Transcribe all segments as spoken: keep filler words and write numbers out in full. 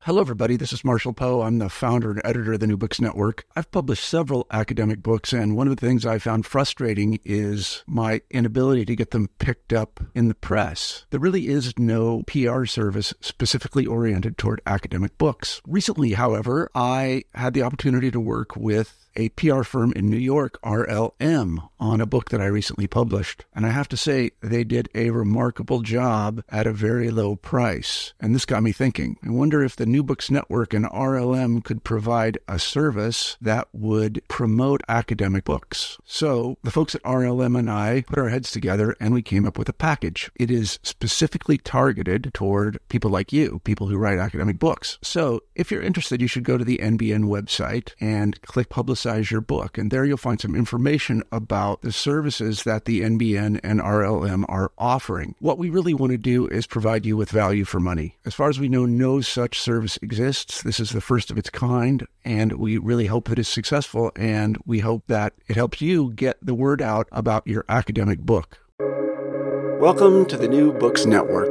Hello, everybody. This is Marshall Poe. I'm the founder and editor of the New Books Network. I've published several academic books, and one of the things I found frustrating is my inability to get them picked up in the press. There really is no P R service specifically oriented toward academic books. Recently, however, I had the opportunity to work with a P R firm in New York, R L M, on a book that I recently published. And I have to say, they did a remarkable job at a very low price. And this got me thinking. I wonder if the New Books Network and R L M could provide a service that would promote academic books. So the folks at R L M and I put our heads together and we came up with a package. It is specifically targeted toward people like you, people who write academic books. So if you're interested, you should go to the N B N website and click Publicize your book. And there you'll find some information about the services that the N B N and R L M are offering. What we really want to do is provide you with value for money. As far as we know, no such service exists. This is the first of its kind, and we really hope that it's successful, and we hope that it helps you get the word out about your academic book. Welcome to the New Books Network.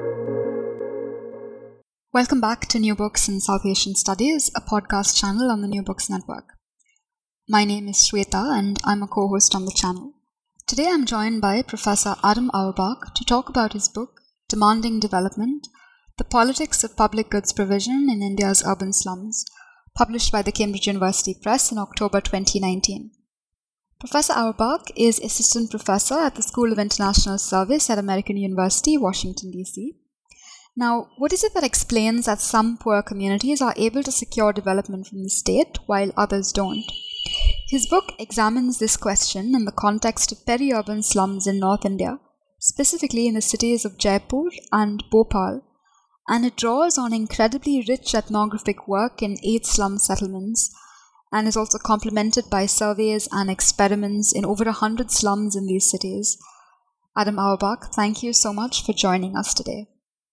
Welcome back to New Books in South Asian Studies, a podcast channel on the New Books Network. My name is Shweta and I'm a co-host on the channel. Today I'm joined by Professor Adam Auerbach to talk about his book, Demanding Development, The Politics of Public Goods Provision in India's Urban Slums, published by the Cambridge University Press in October twenty nineteen. Professor Auerbach is Assistant Professor at the School of International Service at American University, Washington, D C. Now, what is it that explains that some poor communities are able to secure development from the state while others don't? His book examines this question in the context of peri-urban slums in North India, specifically in the cities of Jaipur and Bhopal, and it draws on incredibly rich ethnographic work in eight slum settlements and is also complemented by surveys and experiments in over a hundred slums in these cities. Adam Auerbach, thank you so much for joining us today.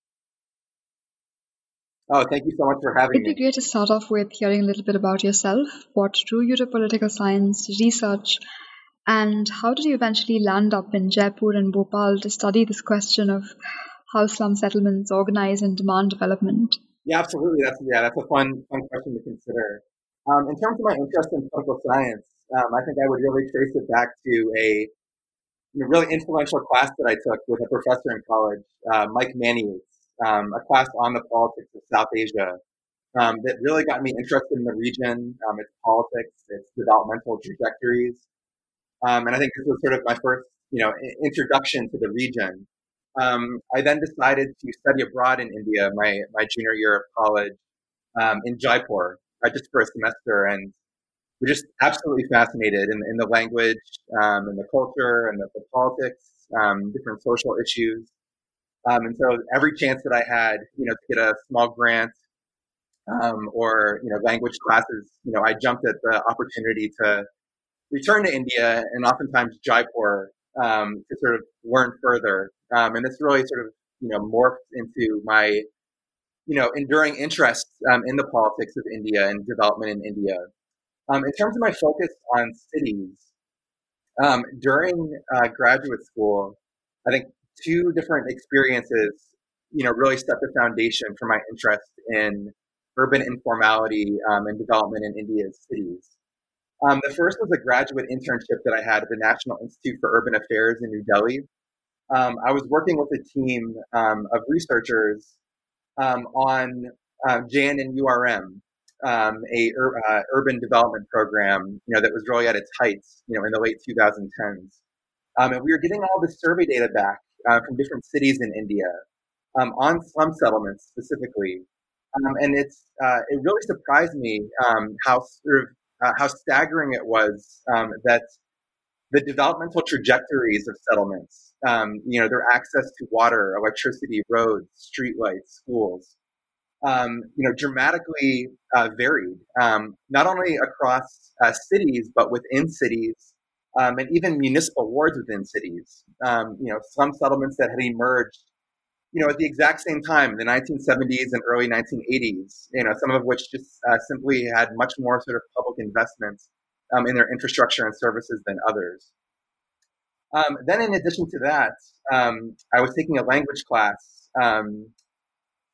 Oh, thank you so much for having me. It'd be me. great to start off with hearing a little bit about yourself. What drew you to political science, research, and how did you eventually land up in Jaipur and Bhopal to study this question of how slum settlements organize and demand development? Yeah, absolutely. That's yeah, that's a fun, fun question to consider. Um, in terms of my interest in political science, um, I think I would really trace it back to a you know, really influential class that I took with a professor in college, uh, Mike Maniez. Um, a class on the politics of South Asia um, that really got me interested in the region, um, its politics, its developmental trajectories. Um, and I think this was sort of my first, you know, introduction to the region. Um, I then decided to study abroad in India my, my junior year of college um, in Jaipur, uh, just for a semester, and we're just absolutely fascinated in, in the language, um, and the culture, and the, the politics, um, different social issues. Um, and so every chance that I had, you know, to get a small grant, um, or, you know, language classes, you know, I jumped at the opportunity to return to India and oftentimes Jaipur, um, to sort of learn further. Um, and this really sort of, you know, morphed into my, you know, enduring interest, um, in the politics of India and development in India. Um, in terms of my focus on cities, um, during, uh, graduate school, I think two different experiences, you know, really set the foundation for my interest in urban informality um, and development in India's cities. Um, the first was a graduate internship that I had at the National Institute for Urban Affairs in New Delhi. Um, I was working with a team um, of researchers um, on uh, J N N U R M, um, a ur- uh, urban development program, you know, that was really at its heights, you know, in the late twenty tens. Um, and we were getting all the survey data back Uh, from different cities in India, um, on slum settlements specifically, um, and it's uh, it really surprised me um, how sort of uh, how staggering it was um, that the developmental trajectories of settlements, um, you know, their access to water, electricity, roads, streetlights, schools, um, you know, dramatically uh, varied, um, not only across uh, cities but within cities. Um, and even municipal wards within cities, um, you know, slum settlements that had emerged, you know, at the exact same time, the nineteen seventies and early nineteen eighties, you know, some of which just uh, simply had much more sort of public investments um, in their infrastructure and services than others. Um, then in addition to that, um, I was taking a language class um,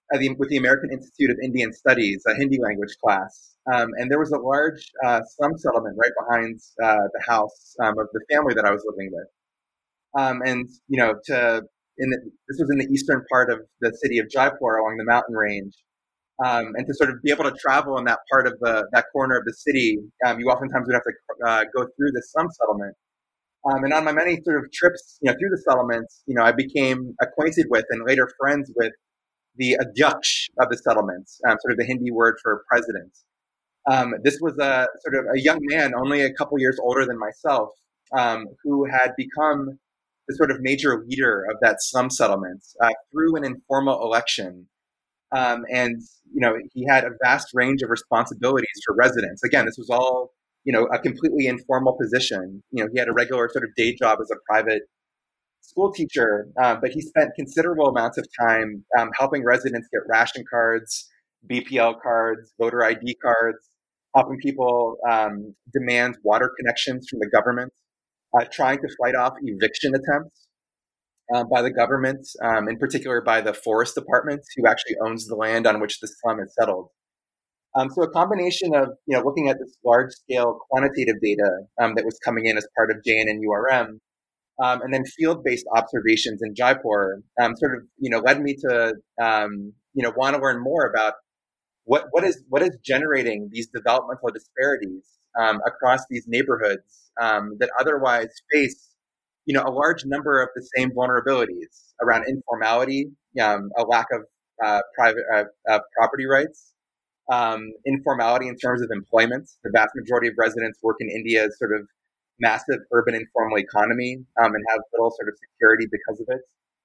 at the, with the American Institute of Indian Studies, a Hindi language class. Um, and there was a large uh, slum settlement right behind uh, the house um, of the family that I was living with. Um, and, you know, to in the, this was in the eastern part of the city of Jaipur along the mountain range. Um, and to sort of be able to travel in that part of the that corner of the city, um, you oftentimes would have to uh, go through this slum settlement. Um, and on my many sort of trips, you know, through the settlements, you know, I became acquainted with and later friends with the adhyaksh of the settlements, um, sort of the Hindi word for president. Um, this was a sort of a young man, only a couple years older than myself, um, who had become the sort of major leader of that slum settlement uh, through an informal election. Um, and, you know, he had a vast range of responsibilities for residents. Again, this was all, you know, a completely informal position. You know, he had a regular sort of day job as a private school teacher, uh, but he spent considerable amounts of time um, helping residents get ration cards, B P L cards, voter I D cards, helping people um, demand water connections from the government, uh, trying to fight off eviction attempts uh, by the government, um, in particular by the forest department, who actually owns the land on which the slum is settled. Um, so a combination of, you know, looking at this large-scale quantitative data um, that was coming in as part of J N N U R M, Um, and then field-based observations in Jaipur, um, sort of, you know, led me to, um, you know, want to learn more about what what is what is generating these developmental disparities um, across these neighborhoods um, that otherwise face, you know, a large number of the same vulnerabilities around informality, um, a lack of uh, private uh, uh, property rights, um, informality in terms of employment. The vast majority of residents work in India's sort of massive urban informal economy um, and have little sort of security because of it.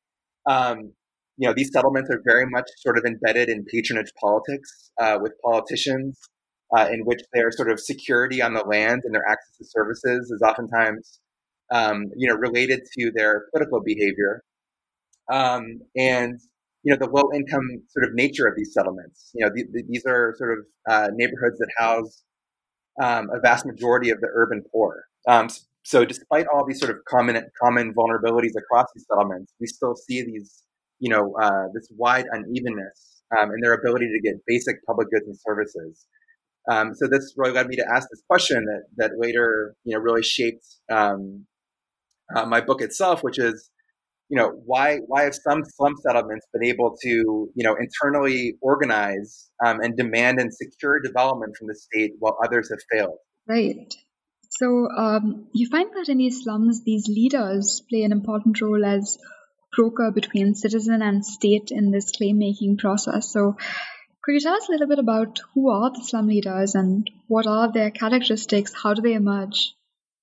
Um, you know, these settlements are very much sort of embedded in patronage politics uh, with politicians uh, in which their sort of security on the land and their access to services is oftentimes, um, you know, related to their political behavior. Um, and, you know, the low income sort of nature of these settlements. You know, the, the, these are sort of uh, neighborhoods that house um, a vast majority of the urban poor. Um, so despite all these sort of common common vulnerabilities across these settlements, we still see these, you know, uh, this wide unevenness um, in their ability to get basic public goods and services. Um, so this really led me to ask this question that that later, you know, really shaped um, uh, my book itself, which is, you know, why why have some slum settlements been able to, you know, internally organize um, and demand and secure development from the state while others have failed? Right. So um, you find that in these slums, these leaders play an important role as broker between citizen and state in this claim-making process. So could you tell us a little bit about who are the slum leaders and what are their characteristics? How do they emerge?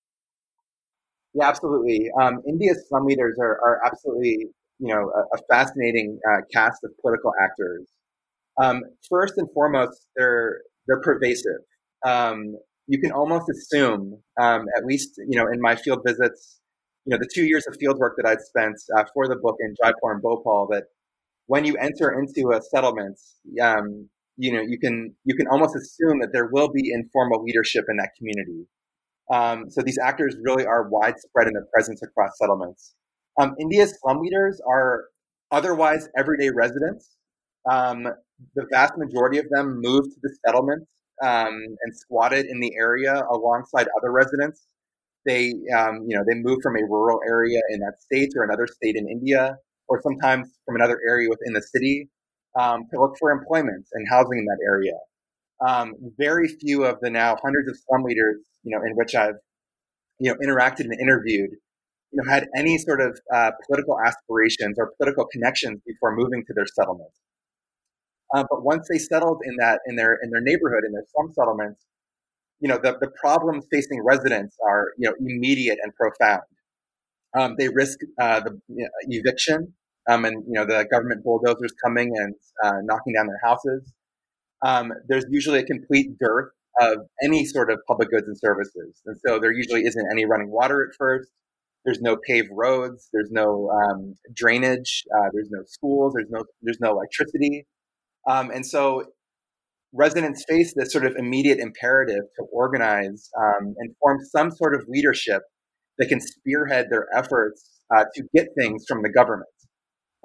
Yeah, absolutely. Um, India's slum leaders are, are absolutely, you know, a, a fascinating uh, cast of political actors. Um, first and foremost, they're they're pervasive. Um, you can almost assume, um, at least, you know, in my field visits, you know, the two years of field work that I'd spent uh, for the book in Jaipur and Bhopal, that when you enter into a settlement, um, you know, you can you can almost assume that there will be informal leadership in that community. Um, so these actors really are widespread in their presence across settlements. Um, India's slum leaders are otherwise everyday residents. Um, the vast majority of them moved to the settlement um, and squatted in the area alongside other residents. They, um, you know, they moved from a rural area in that state or another state in India, or sometimes from another area within the city um, to look for employment and housing in that area. Um, very few of the now hundreds of slum leaders, you know, in which I've, you know, interacted and interviewed, you know, had any sort of uh, political aspirations or political connections before moving to their settlement. Uh, but once they settled in that, in their in their neighborhood, in their slum settlement, you know, the, the problems facing residents are, you know, immediate and profound. Um, they risk uh, the you know, eviction, um, and you know, the government bulldozers coming and uh, knocking down their houses. Um, there's usually a complete dearth of any sort of public goods and services. And so there usually isn't any running water at first. There's no paved roads. There's no um, drainage. Uh, there's no schools. There's no there's no electricity. Um, and so residents face this sort of immediate imperative to organize um, and form some sort of leadership that can spearhead their efforts uh, to get things from the government.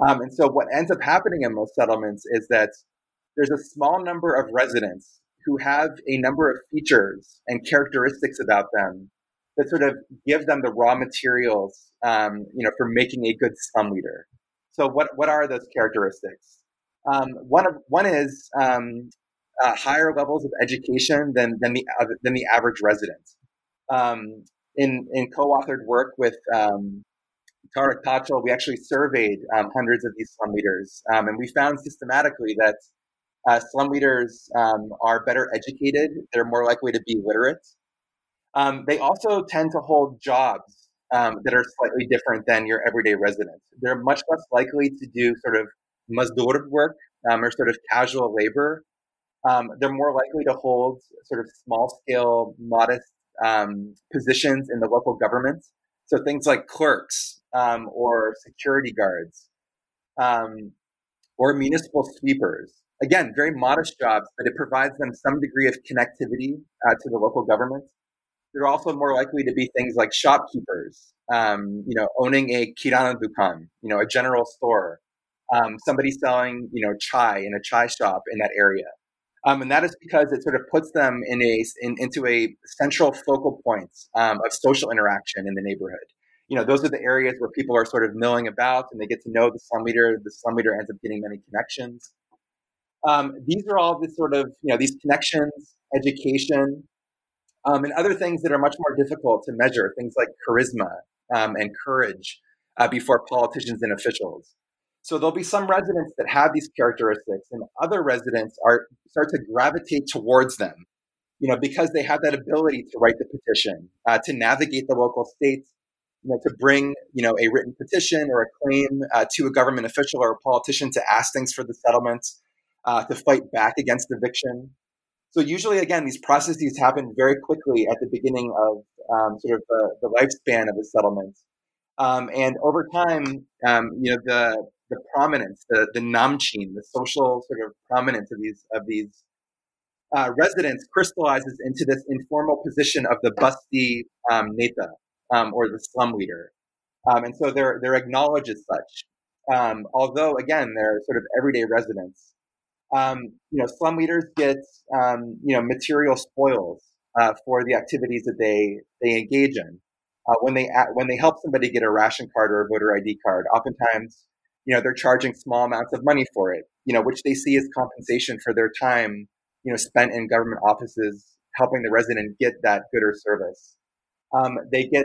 Um, and so what ends up happening in most settlements is that there's a small number of residents who have a number of features and characteristics about them that sort of give them the raw materials, um, you know, for making a good slum leader. So what, what are those characteristics? Um, one of one is um, uh, higher levels of education than than the uh, than the average resident. Um, in in co-authored work with um, Tarek Pachal, we actually surveyed um, hundreds of these slum leaders, um, and we found systematically that uh, slum leaders um, are better educated. They're more likely to be literate. Um, they also tend to hold jobs um, that are slightly different than your everyday resident. They're much less likely to do sort of mazdur work um, or sort of casual labor. Um, they're more likely to hold sort of small-scale, modest um, positions in the local government. So things like clerks um, or security guards um, or municipal sweepers. Again, very modest jobs, but it provides them some degree of connectivity uh, to the local government. They're also more likely to be things like shopkeepers, um, you know, owning a kirana dukan, you know, a general store, um, somebody selling, you know, chai in a chai shop in that area. Um, and that is because it sort of puts them in a in, into a central focal point um, of social interaction in the neighborhood. You know, those are the areas where people are sort of milling about and they get to know the slum leader. The slum leader ends up getting many connections. Um, these are all the sort of, you know, these connections, education, um, and other things that are much more difficult to measure, things like charisma um, and courage uh, before politicians and officials. So there'll be some residents that have these characteristics, and other residents are start to gravitate towards them, you know, because they have that ability to write the petition, uh, to navigate the local states, you know, to bring, you know, a written petition or a claim uh, to a government official or a politician to ask things for the settlements, uh, to fight back against eviction. So usually, again, these processes happen very quickly at the beginning of um, sort of the, the lifespan of a settlement. Um, and over time, um, you know, the the prominence, the the namchin, the social sort of prominence of these of these uh, residents crystallizes into this informal position of the basti um, neta um, or the slum leader, um, and so they're they're acknowledged as such. Um, although again, they're sort of everyday residents. Um, you know, slum leaders get um, you know material spoils uh, for the activities that they they engage in. Uh, when they when they help somebody get a ration card or a voter I D card, oftentimes, you know, they're charging small amounts of money for it, you know, which they see as compensation for their time, you know, spent in government offices helping the resident get that good or service. Um, they get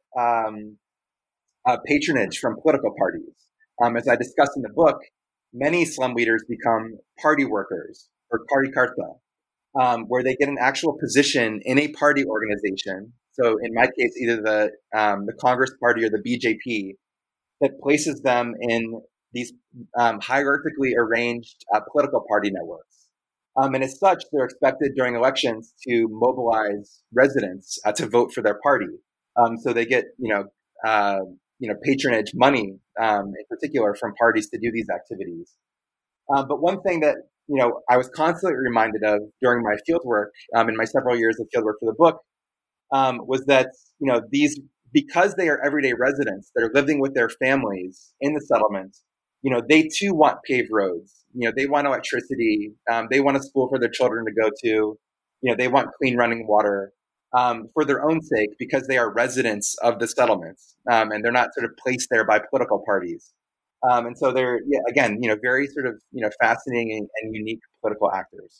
um, uh, patronage from political parties. Um, as I discussed in the book, many slum leaders become party workers or party karta, um, where they get an actual position in a party organization. So in my case, either the um, the Congress Party or the B J P, that places them in these um, hierarchically arranged uh, political party networks. Um, and as such, they're expected during elections to mobilize residents uh, to vote for their party. Um, so they get, you know, uh, you know, patronage money um, in particular from parties to do these activities. Um, but one thing that, you know, I was constantly reminded of during my fieldwork, um, in my several years of fieldwork for the book, um, was that, you know, these, because they are everyday residents that are living with their families in the settlement, you know, they too want paved roads. You know, they want electricity. Um, they want a school for their children to go to. You know, they want clean running water um, for their own sake because they are residents of the settlements um, and they're not sort of placed there by political parties. Um, and so they're, yeah, again, you know, very sort of, you know, fascinating and, and unique political actors.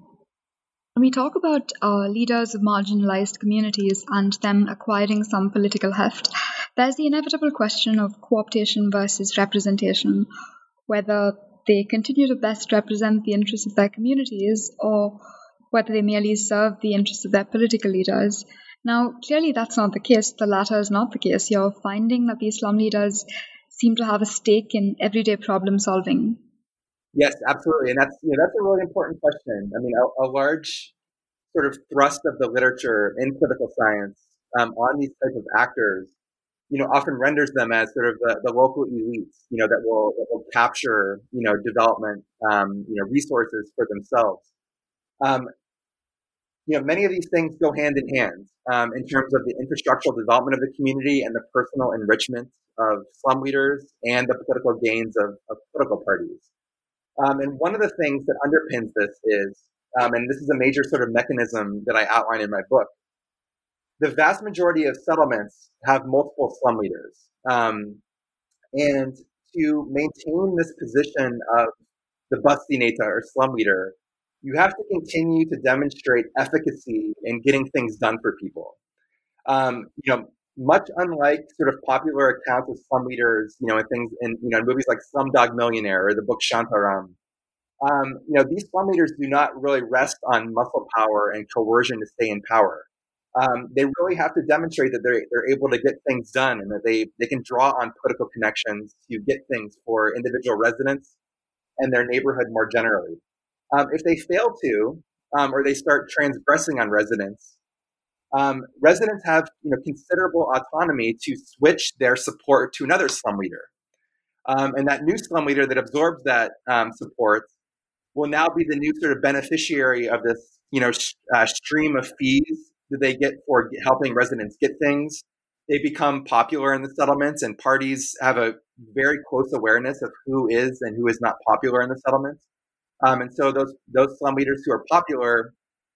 When we talk about uh, leaders of marginalized communities and them acquiring some political heft, there's the inevitable question of co-optation versus representation, whether they continue to best represent the interests of their communities or whether they merely serve the interests of their political leaders. Now, clearly that's not the case. The latter is not the case. You're finding that these slum leaders seem to have a stake in everyday problem solving. Yes, absolutely. And that's, you know, that's a really important question. I mean, a, a large sort of thrust of the literature in political science um, on these type of actors, you know, often renders them as sort of the, the local elites, you know, that will, that will capture, you know, development, um, you know, resources for themselves. Um, you know, many of these things go hand in hand um, in terms of the infrastructural development of the community and the personal enrichment of slum leaders and the political gains of, of political parties. Um, and one of the things that underpins this is, um, and this is a major sort of mechanism that I outline in my book, the vast majority of settlements have multiple slum leaders. Um, and to maintain this position of the Basti Neta or slum leader, you have to continue to demonstrate efficacy in getting things done for people. Um, you know, much unlike sort of popular accounts of slum leaders, you know, in things in you know movies like Slumdog Millionaire or the book Shantaram, um, you know, these slum leaders do not really rest on muscle power and coercion to stay in power. Um, they really have to demonstrate that they're they're able to get things done and that they they can draw on political connections to get things for individual residents and their neighborhood more generally. Um, if they fail to, um, or they start transgressing on residents, um, residents have you know considerable autonomy to switch their support to another slum leader, um, and that new slum leader that absorbs that um, support will now be the new sort of beneficiary of this you know sh- uh, stream of fees that they get for helping residents get things. They become popular in the settlements, and parties have a very close awareness of who is and who is not popular in the settlements. Um, and so those those slum leaders who are popular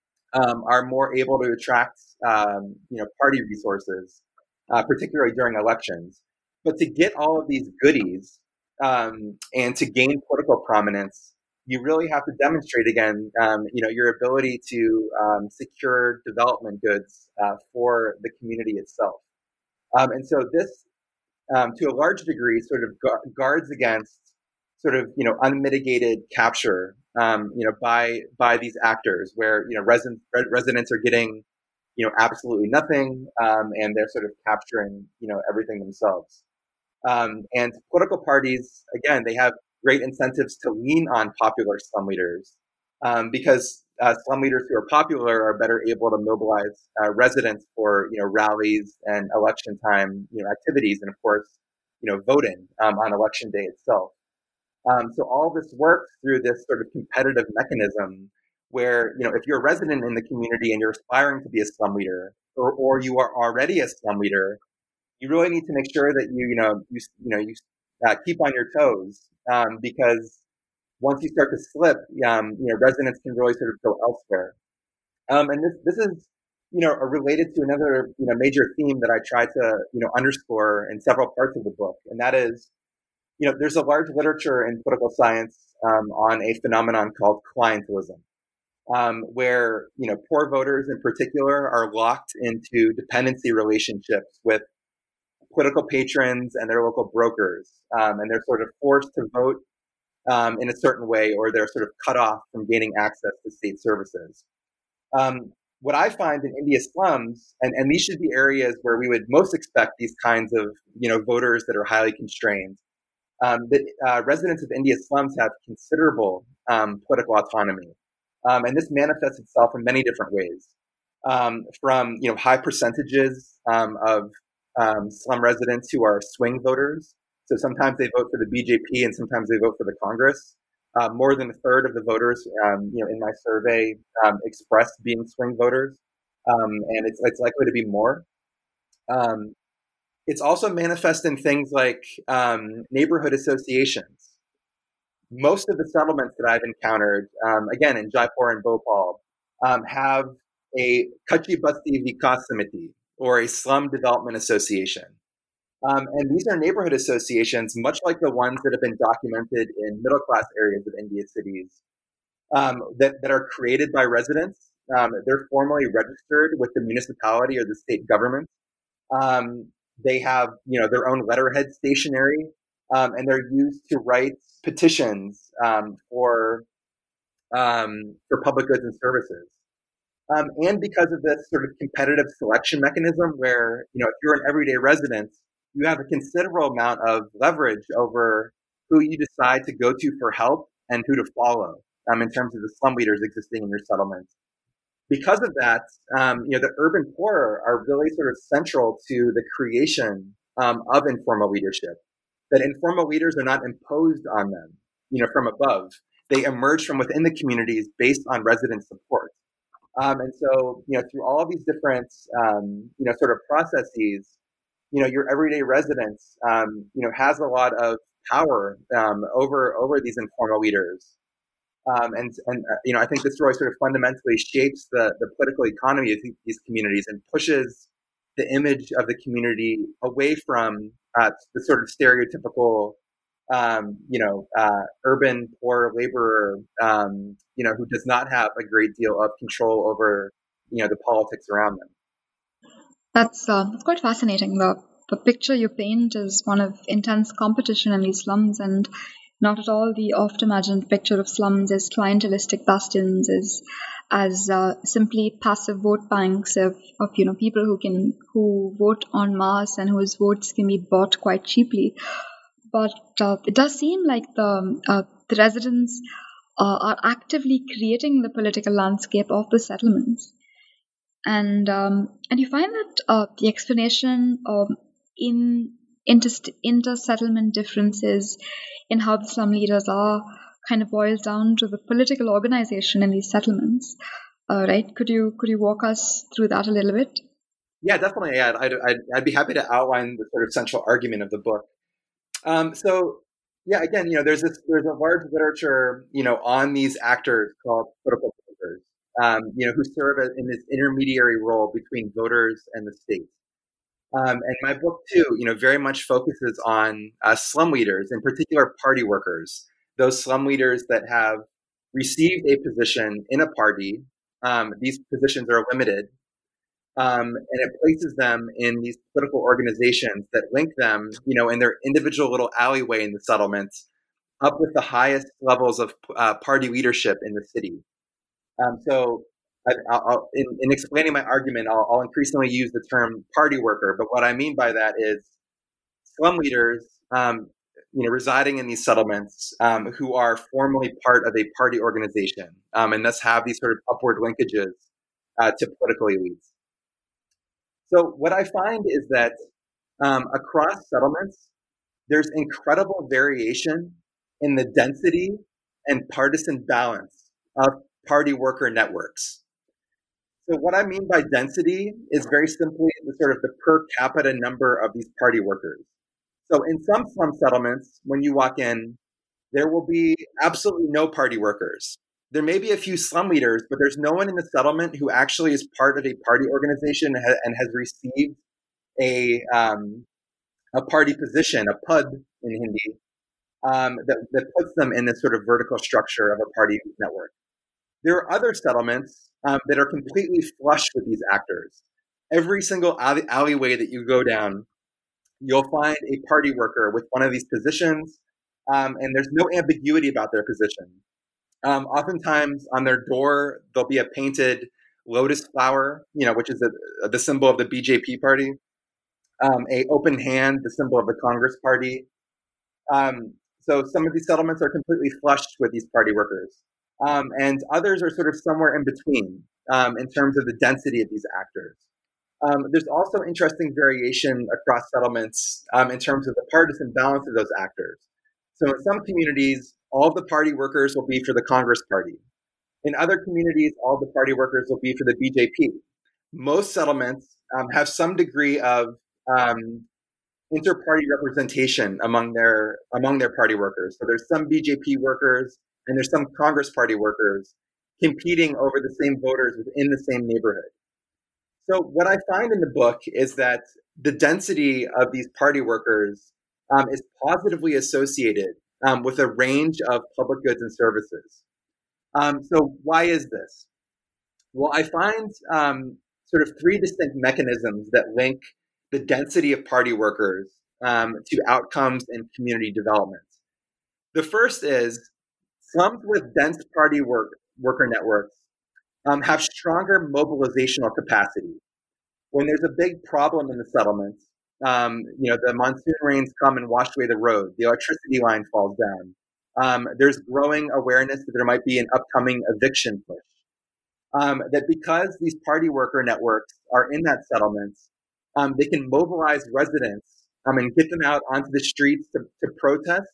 um, are more able to attract um, you know party resources, uh, particularly during elections. But to get all of these goodies um, and to gain political prominence, you really have to demonstrate again, um, you know, your ability to um, secure development goods uh, for the community itself. Um, and so this, um, to a large degree, sort of gu- guards against sort of you know unmitigated capture, um, you know, by by these actors, where you know residents residents are getting you know absolutely nothing, um, and they're sort of capturing you know everything themselves. Um, and political parties, again, they have great incentives to lean on popular slum leaders, um, because uh, slum leaders who are popular are better able to mobilize uh, residents for you know rallies and election time you know activities, and of course you know voting um, on election day itself. Um, so all this works through this sort of competitive mechanism where, you know, if you're a resident in the community and you're aspiring to be a slum leader, or, or you are already a slum leader, you really need to make sure that you, you know, you, you know, you uh, keep on your toes, um, because once you start to slip, um, you know, residents can really sort of go elsewhere. Um, and this, this is, you know, related to another, you know, major theme that I try to, you know, underscore in several parts of the book, and that is, you know, there's a large literature in political science um, on a phenomenon called clientelism, um, where, you know, poor voters in particular are locked into dependency relationships with political patrons and their local brokers, um, and they're sort of forced to vote um, in a certain way, or they're sort of cut off from gaining access to state services. Um, what I find in India slums, and, and these should be areas where we would most expect these kinds of, you know, voters that are highly constrained, um, that uh, residents of India slums have considerable um, political autonomy. Um, and this manifests itself in many different ways, um, from, you know, high percentages um, of um, slum residents who are swing voters. So sometimes they vote for the B J P and sometimes they vote for the Congress. Uh, more than a third of the voters, um, you know, in my survey um, expressed being swing voters, um, and it's it's likely to be more. Um, it's also manifest in things like um, neighborhood associations. Most of the settlements that I've encountered, um, again in Jaipur and Bhopal, um, have a Kachi Basti Vikas Samiti, or a slum development association. Um, and these are neighborhood associations, much like the ones that have been documented in middle-class areas of India cities, um, that, that are created by residents. Um, they're formally registered with the municipality or the state government. Um, they have, you know, their own letterhead stationery, um, and they're used to write petitions um, for um, for public goods and services. Um, and because of this sort of competitive selection mechanism, where, you know, if you're an everyday resident, you have a considerable amount of leverage over who you decide to go to for help and who to follow, um, in terms of the slum leaders existing in your settlement. Because of that, um, you know, the urban poor are really sort of central to the creation um, of informal leadership. That informal leaders are not imposed on them, you know, from above. They emerge from within the communities based on resident support. Um, and so, you know, through all of these different, um, you know, sort of processes, you know, your everyday resident, um, you know, has a lot of power um, over over these informal leaders. Um, and, and uh, you know, I think this story sort of fundamentally shapes the, the political economy of th- these communities and pushes the image of the community away from uh, the sort of stereotypical, um, you know, uh, urban poor laborer, um, you know, who does not have a great deal of control over, you know, the politics around them. That's, uh, that's quite fascinating. The, the picture you paint is one of intense competition in these slums, and not at all the oft-imagined picture of slums as clientelistic bastions, as as uh, simply passive vote banks of, of you know people who can who vote en masse and whose votes can be bought quite cheaply. But uh, it does seem like the uh, the residents uh, are actively creating the political landscape of the settlements, and um, and you find that uh, the explanation um, in inter- inter-settlement differences in how the slum leaders are kind of boils down to the political organization in these settlements, uh, right? Could you could you walk us through that a little bit? Yeah, definitely. Yeah, I'd, I'd, I'd be happy to outline the sort of central argument of the book. Um, so, yeah, again, you know, there's this there's a large literature, you know, on these actors called political voters, um, you know, who serve as, in this intermediary role between voters and the state. Um, and my book, too, you know, very much focuses on uh, slum leaders, in particular party workers, those slum leaders that have received a position in a party. Um, these positions are limited, um, and it places them in these political organizations that link them, you know, in their individual little alleyway in the settlements, up with the highest levels of uh, party leadership in the city. Um, so I, I'll, in, in explaining my argument, I'll, I'll increasingly use the term party worker. But what I mean by that is slum leaders, um, you know, residing in these settlements um, who are formally part of a party organization, um, and thus have these sort of upward linkages uh, to political elites. So what I find is that um, across settlements, there's incredible variation in the density and partisan balance of party worker networks. So what I mean by density is very simply the sort of the per capita number of these party workers. So in some slum settlements, when you walk in, there will be absolutely no party workers. There may be a few slum leaders, but there's no one in the settlement who actually is part of a party organization and, ha- and has received a um, a party position, a pud in Hindi, um, that, that puts them in this sort of vertical structure of a party network. There are other settlements um, that are completely flush with these actors. Every single alley- alleyway that you go down, you'll find a party worker with one of these positions, um, and there's no ambiguity about their position. Um, oftentimes on their door, there'll be a painted lotus flower, you know, which is a, the symbol of the B J P party, um, a open hand, the symbol of the Congress party. Um, so some of these settlements are completely flushed with these party workers. Um, and others are sort of somewhere in between um, in terms of the density of these actors. Um, there's also interesting variation across settlements um, in terms of the partisan balance of those actors. So in some communities, all of the party workers will be for the Congress party. In other communities, all the party workers will be for the B J P. Most settlements um, have some degree of um, inter-party representation among their among their party workers. So there's some B J P workers and there's some Congress party workers competing over the same voters within the same neighborhood. So what I find in the book is that the density of these party workers um, is positively associated um, with a range of public goods and services. Um, so why is this? Well, I find um, sort of three distinct mechanisms that link the density of party workers um, to outcomes and community development. The first is slums with dense party work, worker networks um, have stronger mobilizational capacity. When there's a big problem in the settlements, um, you know, the monsoon rains come and wash away the road, the electricity line falls down. Um, there's growing awareness that there might be an upcoming eviction push. Um, that because these party worker networks are in that settlement, um, they can mobilize residents um, and get them out onto the streets to, to protest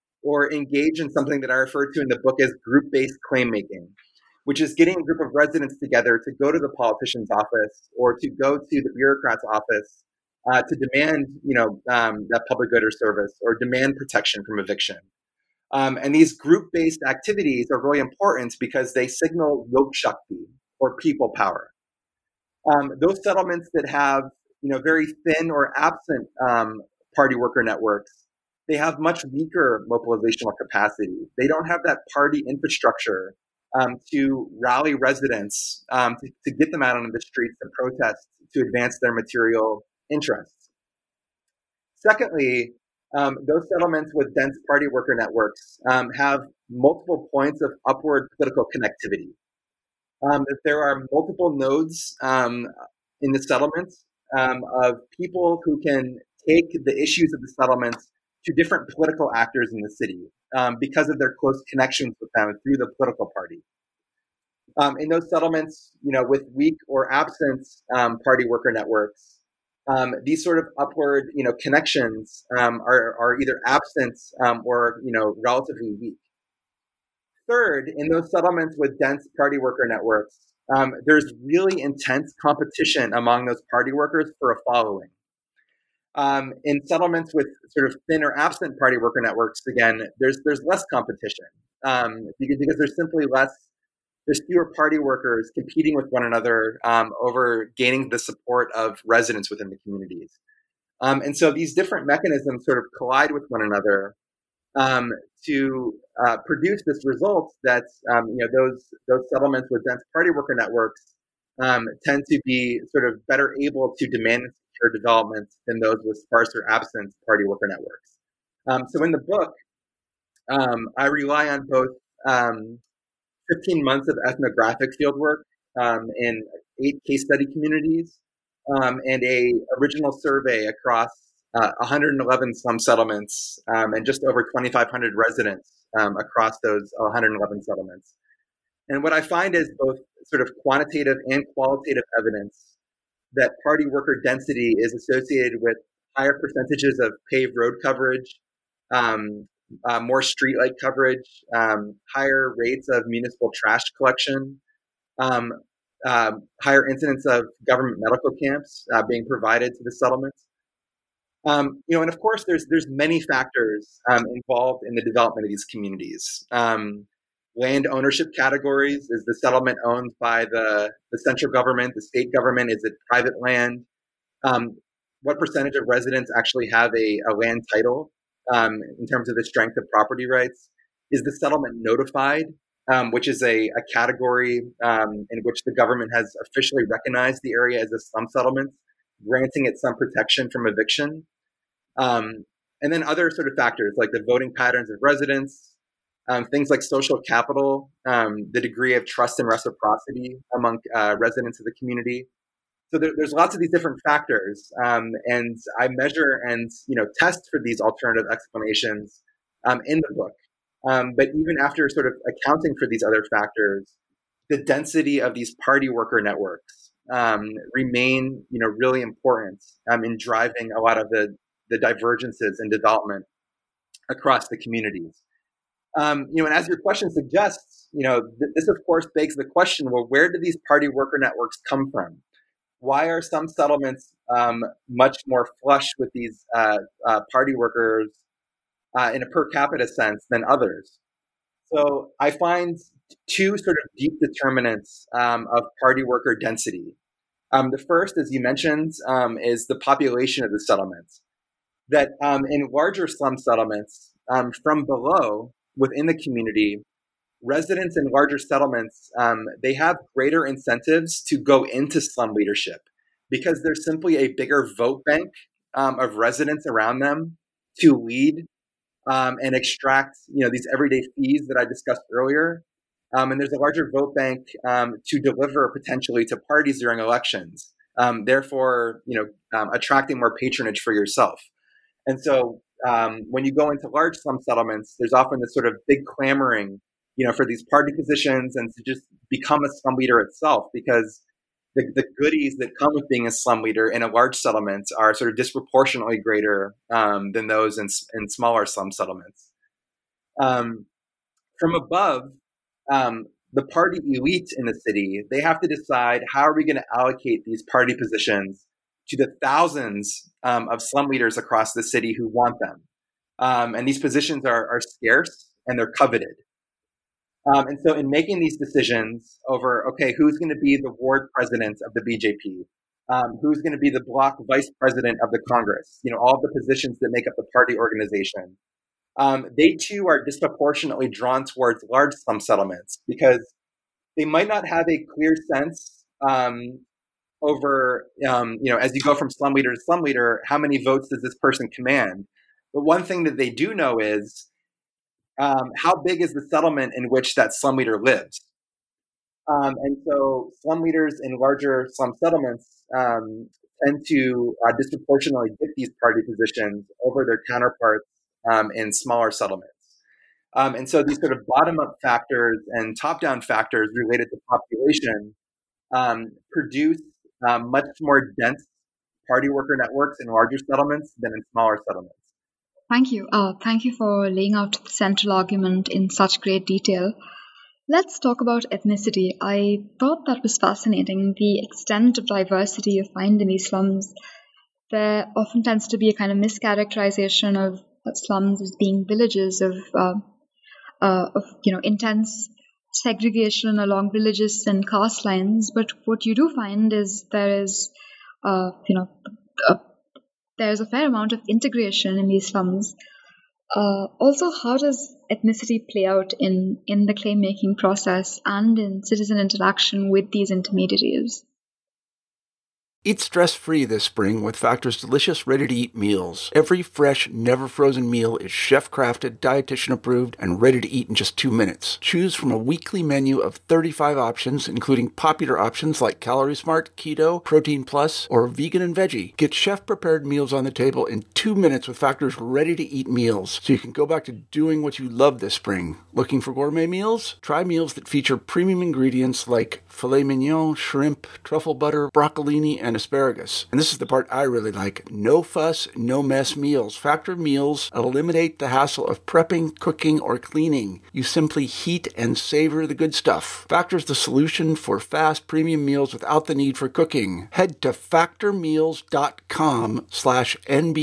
or engage in something that I refer to in the book as group-based claim making, which is getting a group of residents together to go to the politician's office or to go to the bureaucrat's office uh, to demand, you know, um, that public good or service or demand protection from eviction. Um, and these group-based activities are really important because they signal Lok Shakti, or people power. Um, those settlements that have, you know, very thin or absent um, party worker networks, they have much weaker mobilizational capacity. They don't have that party infrastructure um, to rally residents, um, to, to get them out on the streets and protest to advance their material interests. Secondly, um, those settlements with dense party worker networks um, have multiple points of upward political connectivity. Um, that there are multiple nodes um, in the settlements um, of people who can take the issues of the settlements to different political actors in the city um, because of their close connections with them through the political party. Um, in those settlements, you know, with weak or absent um, party worker networks, um, these sort of upward, you know, connections um, are, are either absent um, or, you know, relatively weak. Third, in those settlements with dense party worker networks, um, there's really intense competition among those party workers for a following. Um, in settlements with sort of thin or absent party worker networks, again, there's there's less competition um, because, because there's simply less, there's fewer party workers competing with one another um, over gaining the support of residents within the communities. Um, and so these different mechanisms sort of collide with one another um, to uh, produce this result that um, you know those those settlements with dense party worker networks um, tend to be sort of better able to demand and secure development than those with sparse or absent party worker networks. Um, so in the book, um, I rely on both um, fifteen months of ethnographic fieldwork um, in eight case study communities um, and a original survey across Uh, one hundred eleven slum settlements um, and just over twenty-five hundred residents um, across those one hundred eleven settlements. And what I find is both sort of quantitative and qualitative evidence that party worker density is associated with higher percentages of paved road coverage, um, uh, more streetlight coverage, um, higher rates of municipal trash collection, um, uh, higher incidence of government medical camps uh, being provided to the settlements. Um, you know, and of course, there's there's many factors um, involved in the development of these communities. Um, land ownership categories: is the settlement owned by the the central government, the state government? Is it private land? Um, what percentage of residents actually have a, a land title um, in terms of the strength of property rights? Is the settlement notified, um, which is a, a category um, in which the government has officially recognized the area as a slum settlement, granting it some protection from eviction. Um, and then other sort of factors like the voting patterns of residents, um, things like social capital, um, the degree of trust and reciprocity among uh, residents of the community. So there, there's lots of these different factors, um, and I measure and you know test for these alternative explanations um, in the book. Um, but even after sort of accounting for these other factors, the density of these party worker networks Um, remain, you know, really important um, in driving a lot of the, the divergences in development across the communities. Um, you know, and as your question suggests, you know, th- this of course begs the question: well, where do these party worker networks come from? Why are some settlements um, much more flush with these uh, uh, party workers uh, in a per capita sense than others? So I find two sort of deep determinants um, of party worker density. Um, the first, as you mentioned, um, is the population of the settlements. That um, in larger slum settlements, um, from below, within the community, residents in larger settlements, um, they have greater incentives to go into slum leadership because there's simply a bigger vote bank um, of residents around them to lead um, and extract, you know, these everyday fees that I discussed earlier. Um, and there's a larger vote bank um, to deliver potentially to parties during elections, um, therefore, you know, um, attracting more patronage for yourself. And so um, when you go into large slum settlements, there's often this sort of big clamoring, you know, for these party positions and to just become a slum leader itself, because the, the goodies that come with being a slum leader in a large settlement are sort of disproportionately greater um, than those in, in smaller slum settlements. Um, from above, Um, the party elite in the city, they have to decide, how are we going to allocate these party positions to the thousands um, of slum leaders across the city who want them. Um, and these positions are, are scarce and they're coveted. Um, and so in making these decisions over, okay, who's going to be the ward president of the B J P? Um, who's going to be the block vice president of the Congress? You know, all the positions that make up the party organization. Um, they too are disproportionately drawn towards large slum settlements because they might not have a clear sense um, over, um, you know, as you go from slum leader to slum leader, how many votes does this person command? But one thing that they do know is um, how big is the settlement in which that slum leader lives? Um, and so slum leaders in larger slum settlements um, tend to uh, disproportionately get these party positions over their counterparts um, in smaller settlements. Um, and so these sort of bottom-up factors and top-down factors related to population um, produce um, much more dense party worker networks in larger settlements than in smaller settlements. Thank you. Uh, thank you for laying out the central argument in such great detail. Let's talk about ethnicity. I thought that was fascinating, the extent of diversity you find in these slums. There often tends to be a kind of mischaracterization of slums as being villages of, uh, uh, of you know, intense segregation along religious and caste lines. But what you do find is there is, uh, you know, a, there's a fair amount of integration in these slums. Uh, also, how does ethnicity play out in, in the claim-making process and in citizen interaction with these intermediaries? Eat stress-free this spring with Factor's delicious, ready-to-eat meals. Every fresh, never-frozen meal is chef-crafted, dietitian-approved, and ready to eat in just two minutes. Choose from a weekly menu of thirty-five options, including popular options like Calorie Smart, Keto, Protein Plus, or Vegan and Veggie. Get chef-prepared meals on the table in two minutes with Factor's ready-to-eat meals, so you can go back to doing what you love this spring. Looking for gourmet meals? Try meals that feature premium ingredients like filet mignon, shrimp, truffle butter, broccolini, and asparagus. And this is the part I really like. No fuss, no mess meals. Factor meals eliminate the hassle of prepping, cooking, or cleaning. You simply heat and savor the good stuff. Factor's the solution for fast premium meals without the need for cooking. Head to factormeals.com slash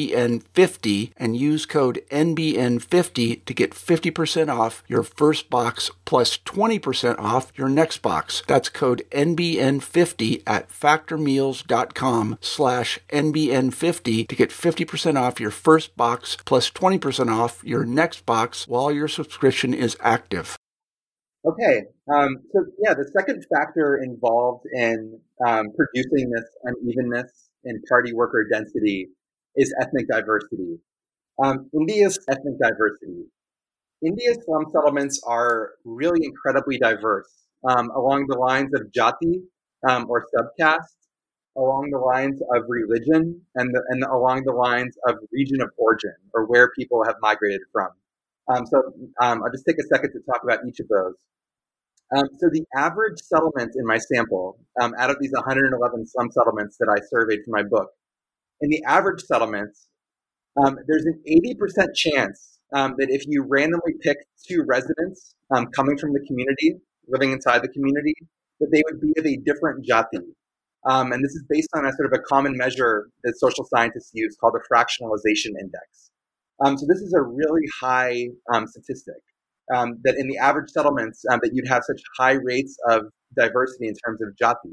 NBN50 and use code N B N fifty to get fifty percent off your first box plus twenty percent off your next box. That's code N B N fifty at factormeals.com slash N B N fifty to get fifty percent off your first box plus twenty percent off your next box while your subscription is active. Okay, um, so yeah, the second factor involved in um, producing this unevenness in party worker density is ethnic diversity. Um, India's ethnic diversity. India's slum settlements are really incredibly diverse um, along the lines of jati um, or subcaste, along the lines of religion, and, the, and along the lines of region of origin, or where people have migrated from. Um, so um, I'll just take a second to talk about each of those. Um, so the average settlement in my sample, um, out of these one hundred eleven slum settlements that I surveyed for my book, in the average settlements, um, there's an eighty percent chance um, that if you randomly pick two residents um, coming from the community, living inside the community, that they would be of a different jati. Um, and this is based on a sort of a common measure that social scientists use called the fractionalization index. Um, so this is a really high um, statistic um, that in the average settlements um, that you'd have such high rates of diversity in terms of jati.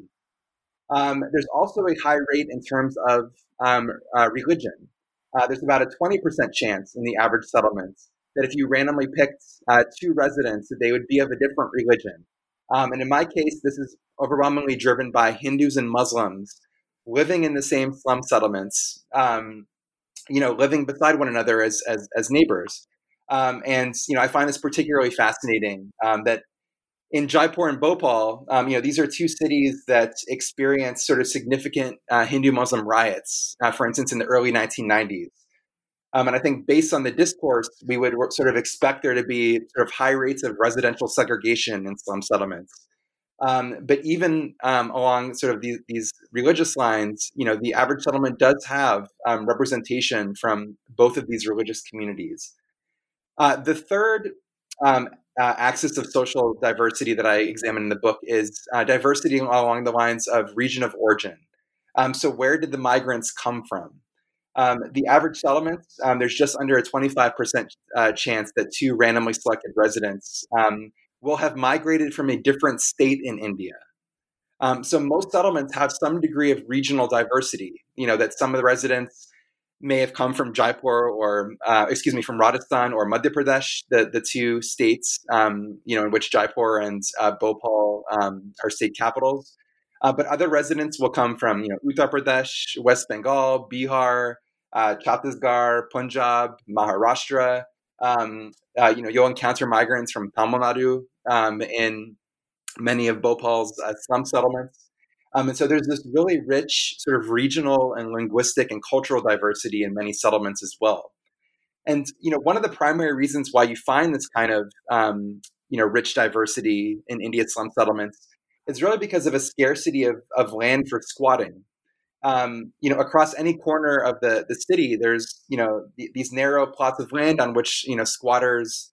Um, there's also a high rate in terms of um, uh, religion. Uh, there's about a twenty percent chance in the average settlements that if you randomly picked uh, two residents, that they would be of a different religion. Um, and in my case, this is overwhelmingly driven by Hindus and Muslims living in the same slum settlements, um, you know, living beside one another as as, as neighbors. Um, and, you know, I find this particularly fascinating um, that in Jaipur and Bhopal, um, you know, these are two cities that experienced sort of significant uh, Hindu-Muslim riots, uh, for instance, in the early nineteen nineties. Um, and I think based on the discourse, we would sort of expect there to be sort of high rates of residential segregation in slum settlements. Um, but even um, along sort of these, these religious lines, you know, the average settlement does have um, representation from both of these religious communities. Uh, the third um, uh, axis of social diversity that I examine in the book is uh, diversity along the lines of region of origin. Um, so where did the migrants come from? Um, the average settlements, um, there's just under a twenty-five percent uh, chance that two randomly selected residents um, will have migrated from a different state in India. Um, so most settlements have some degree of regional diversity, you know, that some of the residents may have come from Jaipur or, uh, excuse me, from Rajasthan or Madhya Pradesh, the, the two states, um, you know, in which Jaipur and uh, Bhopal um, are state capitals. Uh, but other residents will come from, you know, Uttar Pradesh, West Bengal, Bihar, uh, Chhattisgarh, Punjab, Maharashtra. Um, uh, you know, you'll encounter migrants from Tamil Nadu um, in many of Bhopal's uh, slum settlements. Um, and so there's this really rich sort of regional and linguistic and cultural diversity in many settlements as well. And, you know, one of the primary reasons why you find this kind of, um, you know, rich diversity in India's slum settlements is really because of a scarcity of, of land for squatting. Um, you know, across any corner of the, the city, there's, you know, th- these narrow plots of land on which, you know, squatters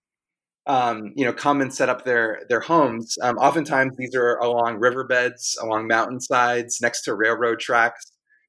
Um, you know, come and set up their their homes. Um, oftentimes, these are along riverbeds, along mountainsides, next to railroad tracks.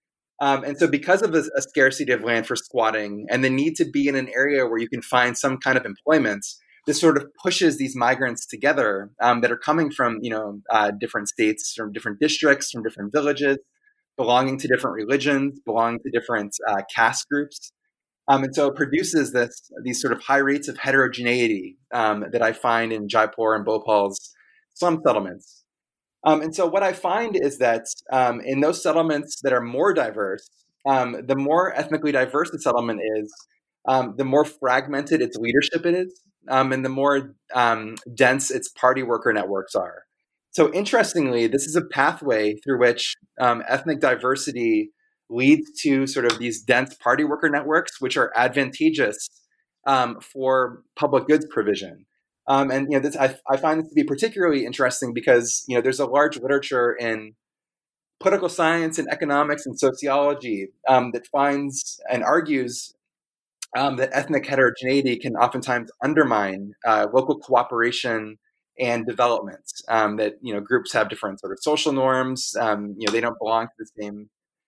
Um, and so, because of a, a scarcity of land for squatting and the need to be in an area where you can find some kind of employment, this sort of pushes these migrants together um, that are coming from, you know, uh, different states, from different districts, from different villages, belonging to different religions, belonging to different uh, caste groups. Um, and so it produces this these sort of high rates of heterogeneity um, that I find in Jaipur and Bhopal's slum settlements. Um, and so what I find is that um, in those settlements that are more diverse, um, the more ethnically diverse the settlement is, um, the more fragmented its leadership it is, um, and the more um, dense its party worker networks are. So interestingly, this is a pathway through which um, ethnic diversity leads to sort of these dense party worker networks, which are advantageous um, for public goods provision. Um, and you know, this I, I find this to be particularly interesting because you know there's a large literature in political science and economics and sociology um, that finds and argues um, that ethnic heterogeneity can oftentimes undermine uh, local cooperation and development. Um, that you know groups have different sort of social norms. Um, you know, they don't belong to the same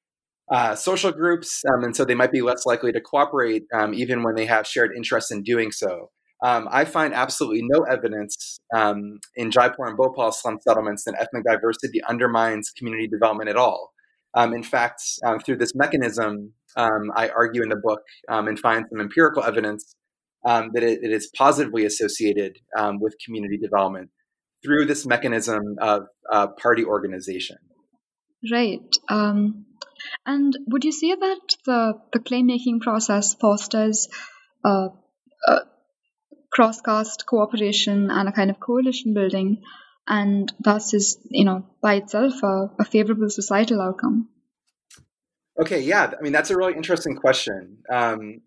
Uh, social groups, um, and so they might be less likely to cooperate um, even when they have shared interests in doing so. Um, I find absolutely no evidence um, in Jaipur and Bhopal slum settlements that ethnic diversity undermines community development at all. Um, in fact, um, through this mechanism, um, I argue in the book um, and find some empirical evidence um, that it, it is positively associated um, with community development through this mechanism of uh, party organization. Right. Um, and would you say that the, the claim-making process fosters uh, uh, cross-caste cooperation and a kind of coalition building, and thus is, you know, by itself a, a favorable societal outcome? Okay, yeah. I mean, that's a really interesting question. Um,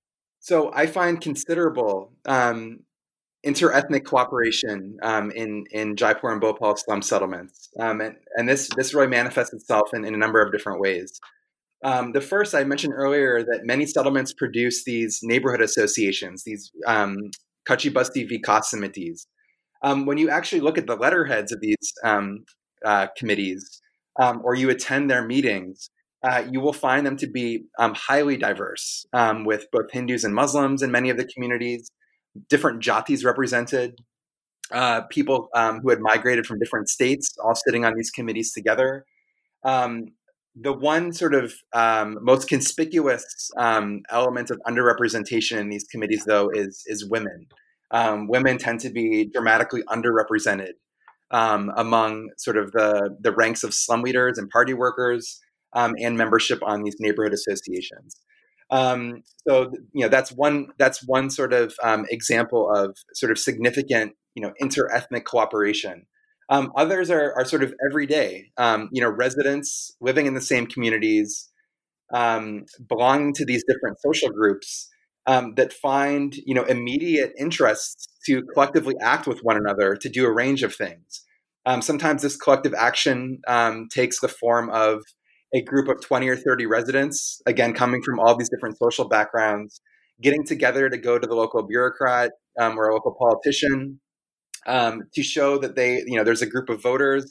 so I find considerable um, inter-ethnic cooperation um, in, in Jaipur and Bhopal slum settlements. Um, and and this, this really manifests itself in, in a number of different ways. Um, the first, I mentioned earlier that many settlements produce these neighborhood associations, these um, Kachi Basti Vikas Samitis. Um, when you actually look at the letterheads of these um, uh, committees um, or you attend their meetings, uh, you will find them to be um, highly diverse um, with both Hindus and Muslims in many of the communities, different jatis represented, uh, people um, who had migrated from different states all sitting on these committees together. Um, the one sort of um, most conspicuous um, element of underrepresentation in these committees, though, is, is women. Um, women tend to be dramatically underrepresented um, among sort of the, the ranks of slum leaders and party workers um, and membership on these neighborhood associations. Um, so, you know, that's one, that's one sort of um, example of sort of significant, you know, inter-ethnic cooperation. Um, others are, are sort of everyday, um, you know, residents living in the same communities, um, belonging to these different social groups um, that find, you know, immediate interests to collectively act with one another to do a range of things. Um, sometimes this collective action um, takes the form of a group of twenty or thirty residents, again, coming from all these different social backgrounds, getting together to go to the local bureaucrat um, or a local politician um, to show that they, you know, there's a group of voters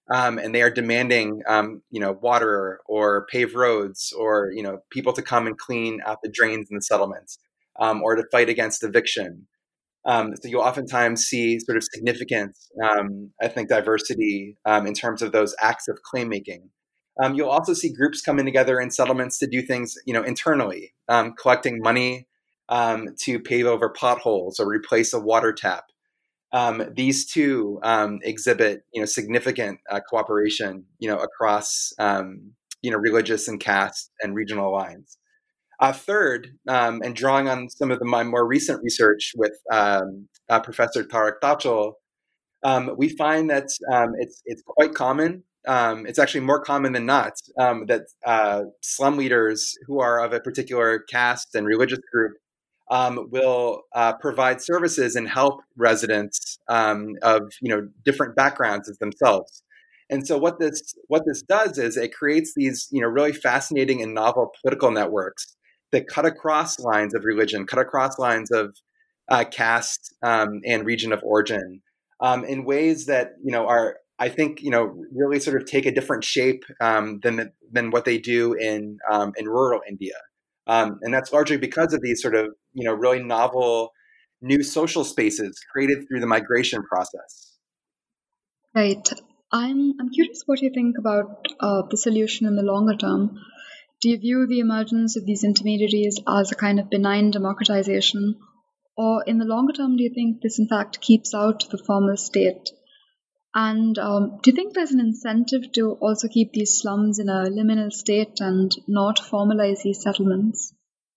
um, and they are demanding, um, you know, water or paved roads, or you know, people to come and clean out the drains in the settlements, um, or to fight against eviction. Um, so you'll oftentimes see sort of significant um, ethnic diversity um, in terms of those acts of claim making. Um, you'll also see groups coming together in settlements to do things, you know, internally, um, collecting money um, to pave over potholes or replace a water tap. Um, these two um, exhibit, you know, significant uh, cooperation, you know, across, um, you know, religious and caste and regional lines. Uh, third, um, and drawing on some of the, my more recent research with um, uh, Professor Tarek Tachel, um, we find that um, it's it's quite common. Um, it's actually more common than not um, that uh, slum leaders who are of a particular caste and religious group um, will uh, provide services and help residents um, of you know different backgrounds as themselves. And so what this what this does is it creates these you know really fascinating and novel political networks that cut across lines of religion, cut across lines of uh, caste um, and region of origin, um, in ways that you know are, I think, you know, really sort of take a different shape um, than than what they do in um, in rural India, um, and that's largely because of these sort of you know really novel new social spaces created through the migration process. Right. I'm I'm curious what you think about uh, the solution in the longer term. Do you view the emergence of these intermediaries as a kind of benign democratization, or in the longer term, do you think this in fact keeps out the formal state? And um, do you think there's an incentive to also keep these slums in a liminal state and not formalize these settlements?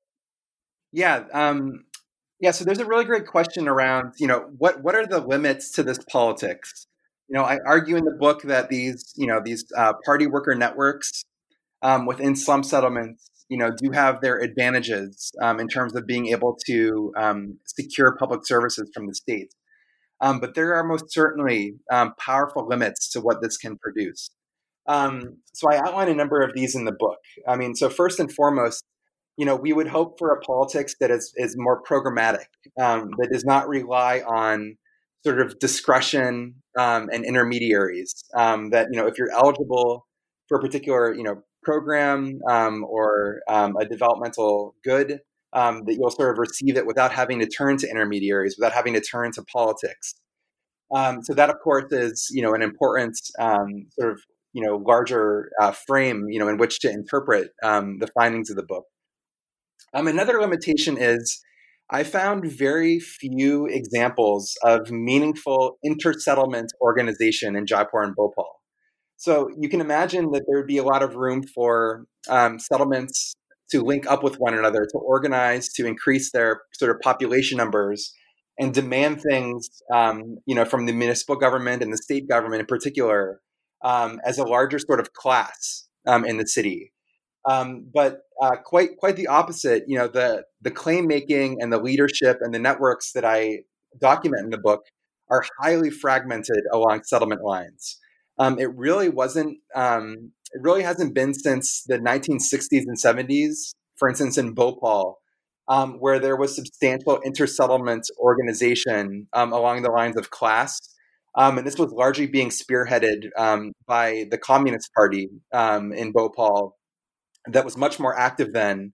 Yeah, um, yeah. So there's a really great question around, you know, what what are the limits to this politics? You know, I argue in the book that these, you know, these uh, party worker networks um, within slum settlements, you know, do have their advantages um, in terms of being able to um, secure public services from the state. Um, but there are most certainly um, powerful limits to what this can produce. Um, so I outline a number of these in the book. I mean, so first and foremost, you know, we would hope for a politics that is is more programmatic, um, that does not rely on sort of discretion um, and intermediaries. Um, that you know, if you're eligible for a particular you know program um, or um, a developmental good, um, that you'll sort of receive it without having to turn to intermediaries, without having to turn to politics. Um, so that, of course, is you know an important um, sort of you know larger uh, frame you know in which to interpret um, the findings of the book. Um, another limitation is I found very few examples of meaningful inter-settlement organization in Jaipur and Bhopal. So you can imagine that there would be a lot of room for um, settlements to link up with one another, to organize, to increase their sort of population numbers, and demand things, um, you know, from the municipal government and the state government in particular, um, as a larger sort of class um, in the city. Um, but uh, quite quite the opposite. You know, the the claim making and the leadership and the networks that I document in the book are highly fragmented along settlement lines. Um, it really wasn't. Um, it really hasn't been since the nineteen sixties and seventies. For instance, in Bhopal, um, where there was substantial inter-settlement organization um, along the lines of class. Um, and this was largely being spearheaded um, by the Communist Party um, in Bhopal, that was much more active then,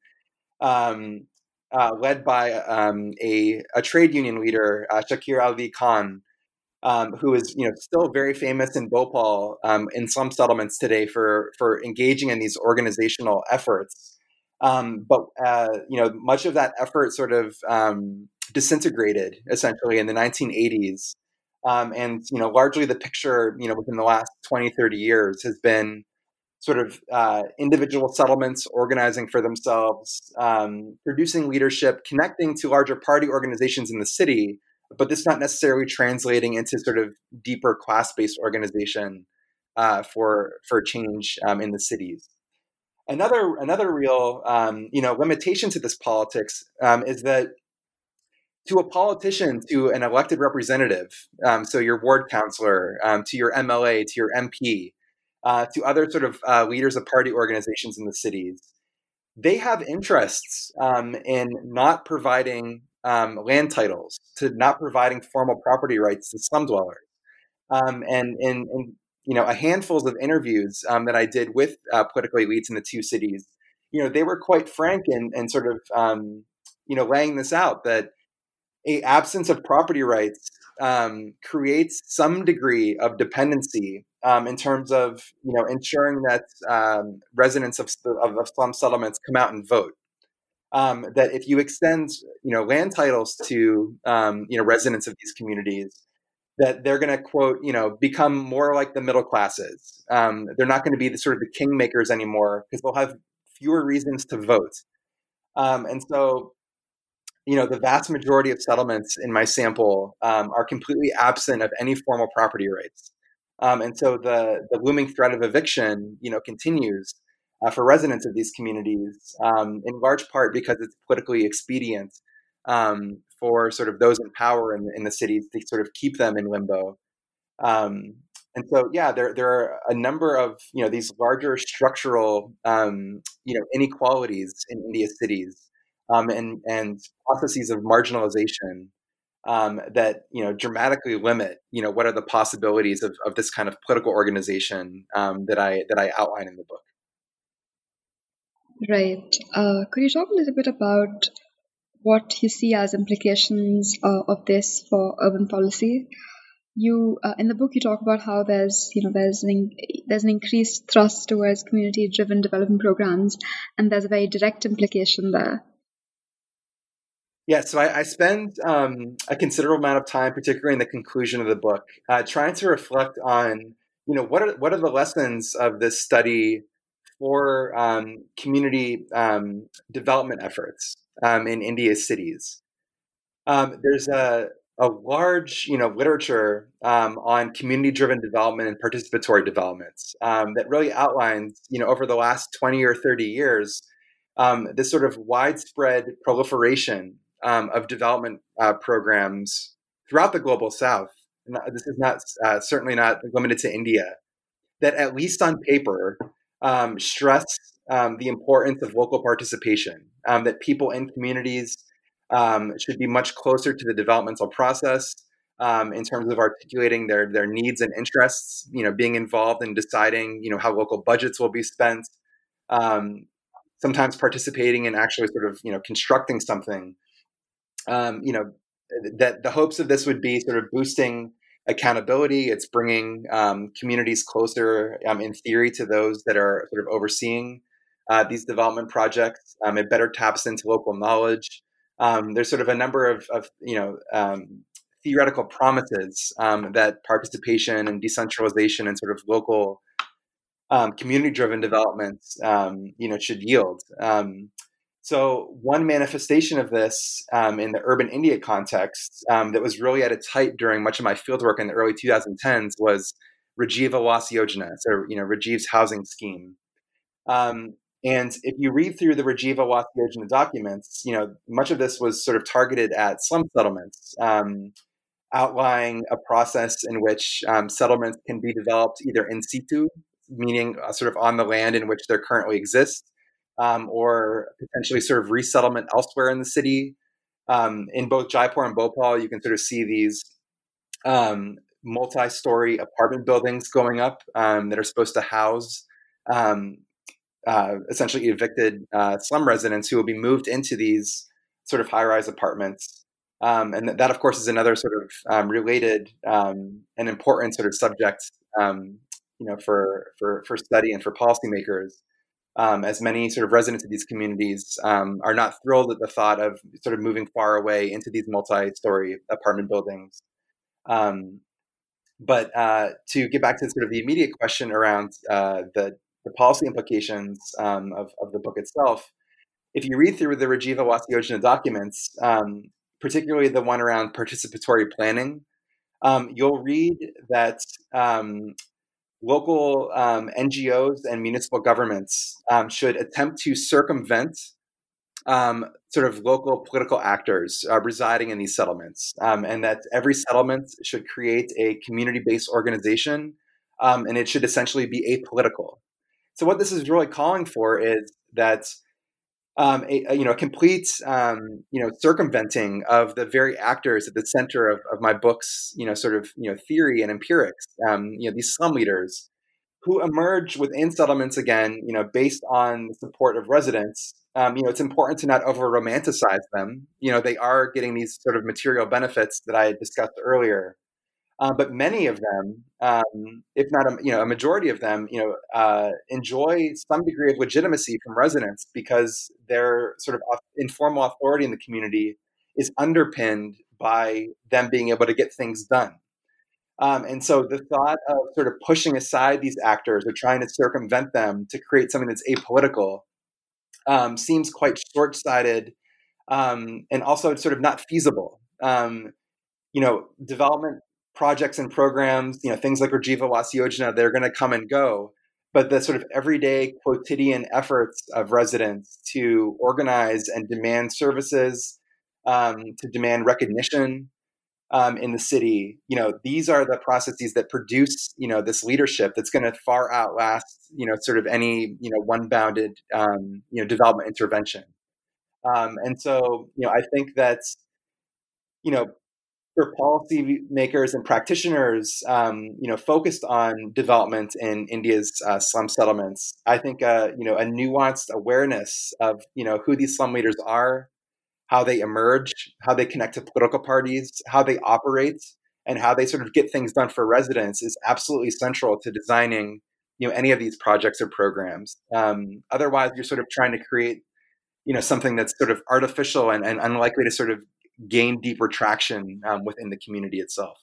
um, uh, led by um, a, a trade union leader, uh, Shakir Ali Khan, um, who is you know still very famous in Bhopal um, in slum settlements today for for engaging in these organizational efforts. Um, but uh, you know much of that effort sort of um, disintegrated essentially in the nineteen eighties, um, and you know largely the picture you know within the last twenty, thirty years has been sort of uh, individual settlements organizing for themselves, um, producing leadership, connecting to larger party organizations in the city, but this not necessarily translating into sort of deeper class-based organization uh, for for change um, in the cities. Another another real um, you know limitation to this politics um, is that to a politician, to an elected representative, um, so your ward councillor, um, to your M L A, to your M P, Uh, to other sort of uh, leaders of party organizations in the cities, they have interests um, in not providing um, land titles, to not providing formal property rights to slum dwellers, um, and, and, and you know, a handfuls of interviews um, that I did with uh, political elites in the two cities, you know, they were quite frank and, and sort of, um, you know, laying this out that a absence of property rights um, creates some degree of dependency um, in terms of, you know, ensuring that um, residents of, of, of slum settlements come out and vote. Um, that if you extend, you know, land titles to, um, you know, residents of these communities, that they're going to, quote, you know, become more like the middle classes. Um, they're not going to be the sort of the kingmakers anymore because they'll have fewer reasons to vote. Um, and so, you know, the vast majority of settlements in my sample um, are completely absent of any formal property rights. Um, and so the, the looming threat of eviction, you know, continues uh, for residents of these communities, um, in large part because it's politically expedient um, for sort of those in power in, in the cities to sort of keep them in limbo. Um, and so, yeah, there there are a number of, you know, these larger structural, um, you know, inequalities in India's cities um, and and processes of marginalization um, that, you know, dramatically limit, you know, what are the possibilities of, of this kind of political organization um, that I that I outline in the book. Right. Uh, could you talk a little bit about what you see as implications uh, of this for urban policy? You uh, in the book you talk about how there's you know there's an there's an increased thrust towards community-driven development programs, and there's a very direct implication there. Yeah, so I, I spend um, a considerable amount of time, particularly in the conclusion of the book, uh, trying to reflect on, you know, what are what are the lessons of this study for um, community um, development efforts um, in India's cities. Um, there's a a large, you know, literature um, on community-driven development and participatory developments um, that really outlines, you know, over the last twenty or thirty years, um, this sort of widespread proliferation um, of development uh, programs throughout the global South. And this is not uh, certainly not limited to India. That at least on paper um, stress um, the importance of local participation. Um, that people in communities um, should be much closer to the developmental process um, in terms of articulating their their needs and interests. You know, being involved in deciding, you know, how local budgets will be spent. Um, sometimes participating in actually sort of, you know, constructing something. Um, you know, that the hopes of this would be sort of boosting accountability. It's bringing um, communities closer, um, in theory, to those that are sort of overseeing uh, these development projects. Um, it better taps into local knowledge. Um, there's sort of a number of, of you know, um, theoretical promises um, that participation and decentralization and sort of local um, community-driven developments, um, you know, should yield. Um, So one manifestation of this um, in the urban India context um, that was really at its height during much of my fieldwork in the early twenty tens was Rajiv Awas Yojana, so, you know, Rajiv's housing scheme. Um, and if you read through the Rajiv Awas Yojana documents, you know, much of this was sort of targeted at slum settlements, um, outlining a process in which um, settlements can be developed either in situ, meaning uh, sort of on the land in which they currently exist, Um, or potentially sort of resettlement elsewhere in the city. Um, in both Jaipur and Bhopal, you can sort of see these um, multi-story apartment buildings going up um, that are supposed to house um, uh, essentially evicted uh, slum residents who will be moved into these sort of high-rise apartments. Um, and that, of course, is another sort of um, related um, and important sort of subject, um, you know, for for for study and for policymakers. Um, as many sort of residents of these communities um, are not thrilled at the thought of sort of moving far away into these multi-story apartment buildings. Um, but uh, to get back to sort of the immediate question around uh, the, the policy implications um, of, of the book itself, if you read through the Rajiv Awas Yojana documents, um, particularly the one around participatory planning, um, you'll read that um, local um, N G Os and municipal governments um, should attempt to circumvent um, sort of local political actors uh, residing in these settlements, um, and that every settlement should create a community-based organization, um, and it should essentially be apolitical. So what this is really calling for is that um, a, a, you know, a complete, um, you know, circumventing of the very actors at the center of, of my book's, you know, sort of, you know, theory and empirics, um, you know, these slum leaders who emerge within settlements again, you know, based on the support of residents. Um, you know, it's important to not over romanticize them. You know, they are getting these sort of material benefits that I discussed earlier. Uh, but many of them, um, if not a, you know a majority of them, you know, uh, enjoy some degree of legitimacy from residents because their sort of informal authority in the community is underpinned by them being able to get things done. Um, and so the thought of sort of pushing aside these actors or trying to circumvent them to create something that's apolitical um, seems quite short-sighted um, and also sort of not feasible. Um, you know, development projects and programs, you know, things like Rajiv Awasi Yojana, they're going to come and go. But the sort of everyday quotidian efforts of residents to organize and demand services, um, to demand recognition um, in the city, you know, these are the processes that produce, you know, this leadership that's going to far outlast, you know, sort of any, you know, one-bounded, um, you know, development intervention. Um, and so, you know, I think that's, you know, for policymakers and practitioners, um, you know, focused on development in India's uh, slum settlements, I think, uh, you know, a nuanced awareness of, you know, who these slum leaders are, how they emerge, how they connect to political parties, how they operate, and how they sort of get things done for residents is absolutely central to designing, you know, any of these projects or programs. Um, otherwise, you're sort of trying to create, you know, something that's sort of artificial and, and unlikely to sort of gain deeper traction um, within the community itself.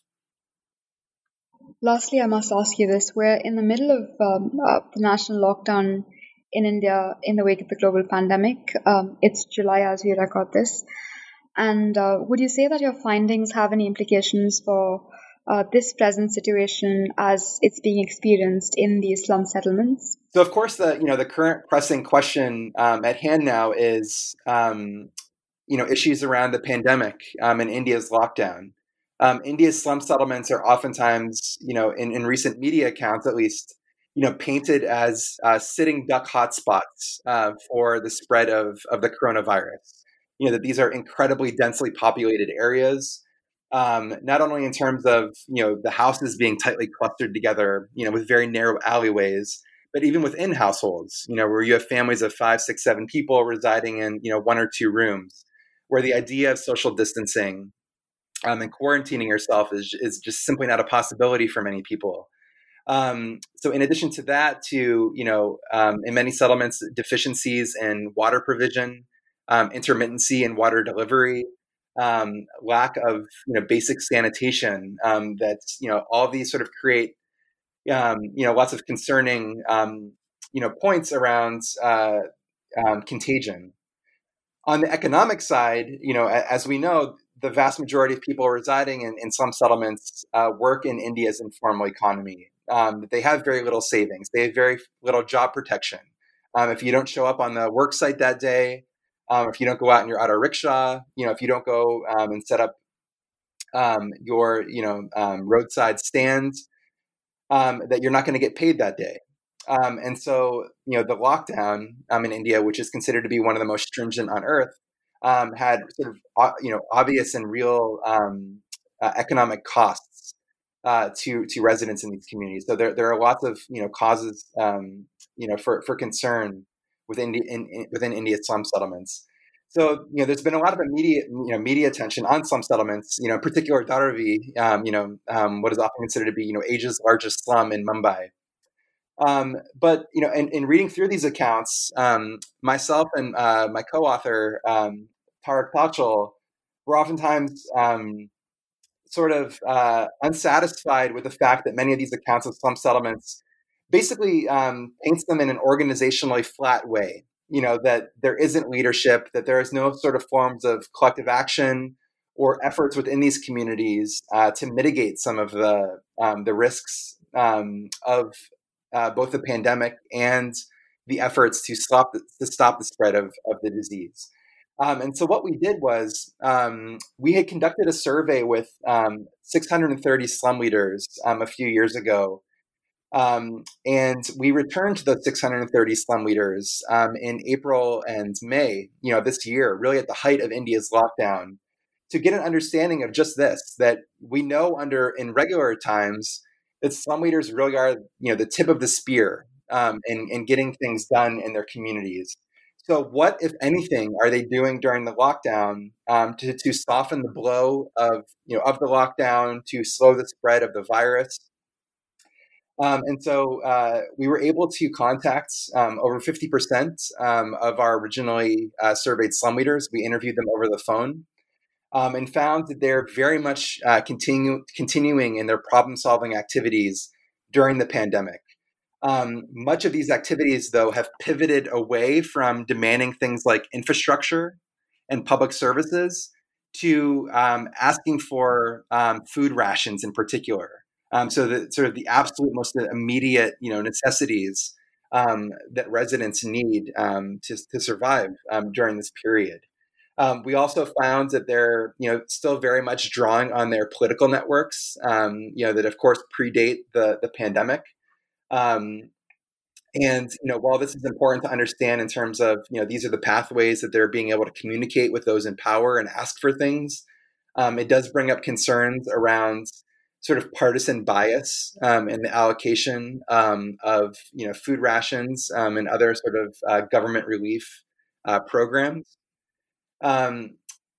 Lastly, I must ask you this. We're in the middle of um, uh, the national lockdown in India in the wake of the global pandemic. Um, it's July as we record this. And uh, would you say that your findings have any implications for uh, this present situation as it's being experienced in these slum settlements? So, of course, the you know the current pressing question um, at hand now is um, you know, issues around the pandemic um, and India's lockdown. Um, India's slum settlements are oftentimes, you know, in, in recent media accounts at least, you know, painted as uh, sitting duck hotspots uh, for the spread of, of the coronavirus. You know, that these are incredibly densely populated areas, um, not only in terms of, you know, the houses being tightly clustered together, you know, with very narrow alleyways, but even within households, you know, where you have families of five, six, seven people residing in, you know, one or two rooms, where the idea of social distancing um, and quarantining yourself is, is just simply not a possibility for many people. Um, so in addition to that, to, you know, um, in many settlements, deficiencies in water provision, um, intermittency in water delivery, um, lack of, you know, basic sanitation, um, that's, you know, all of these sort of create, um, you know, lots of concerning, um, you know, points around uh, um, contagion. On the economic side, you know, as we know, the vast majority of people residing in, in slum settlements uh, work in India's informal economy. Um, they have very little savings. They have very little job protection. Um, if you don't show up on the work site that day, um, if you don't go out in your auto rickshaw, you know, if you don't go um, and set up um, your, you know, um, roadside stand, um, that you're not going to get paid that day. Um, and so, you know, the lockdown um, in India, which is considered to be one of the most stringent on earth, um, had sort of, you know, obvious and real um, uh, economic costs uh, to to residents in these communities. So there there are lots of, you know, causes, um, you know, for, for concern within in, in, within India's slum settlements. So, you know, there's been a lot of immediate, you know, media attention on slum settlements, you know, in particular Dharavi, um, you know, um, what is often considered to be, you know, Asia's largest slum in Mumbai. Um, but, you know, in, in reading through these accounts, um, myself and uh, my co-author, um, Tarak Tachel, were oftentimes um, sort of uh, unsatisfied with the fact that many of these accounts of slum settlements basically um, paints them in an organizationally flat way. You know, that there isn't leadership, that there is no sort of forms of collective action or efforts within these communities uh, to mitigate some of the um, the risks um, of uh, both the pandemic and the efforts to stop the, to stop the spread of, of the disease. Um, and so what we did was um, we had conducted a survey with um, six hundred thirty slum leaders um, a few years ago. Um, and we returned to those six hundred thirty slum leaders um, in April and May, you know, this year, really at the height of India's lockdown, to get an understanding of just this, that we know under in regular times that slum leaders really are, you know, the tip of the spear um, in, in getting things done in their communities. So what, if anything, are they doing during the lockdown um, to, to soften the blow of, you know, of the lockdown, to slow the spread of the virus? Um, and so uh, we were able to contact um, over fifty percent um, of our originally uh, surveyed slum leaders. We interviewed them over the phone um, and found that they're very much uh, continue, continuing in their problem-solving activities during the pandemic. Um, much of these activities, though, have pivoted away from demanding things like infrastructure and public services to um, asking for um, food rations in particular. Um, so that sort of the absolute most immediate, you know, necessities um, that residents need um, to, to survive um, during this period. Um, we also found that they're, you know, still very much drawing on their political networks, um, you know, that of course predate the the pandemic. Um, and you know, while this is important to understand in terms of, you know, these are the pathways that they're being able to communicate with those in power and ask for things, um, it does bring up concerns around sort of partisan bias um, in the allocation um, of, you know, food rations um, and other sort of uh, government relief uh, programs. Um,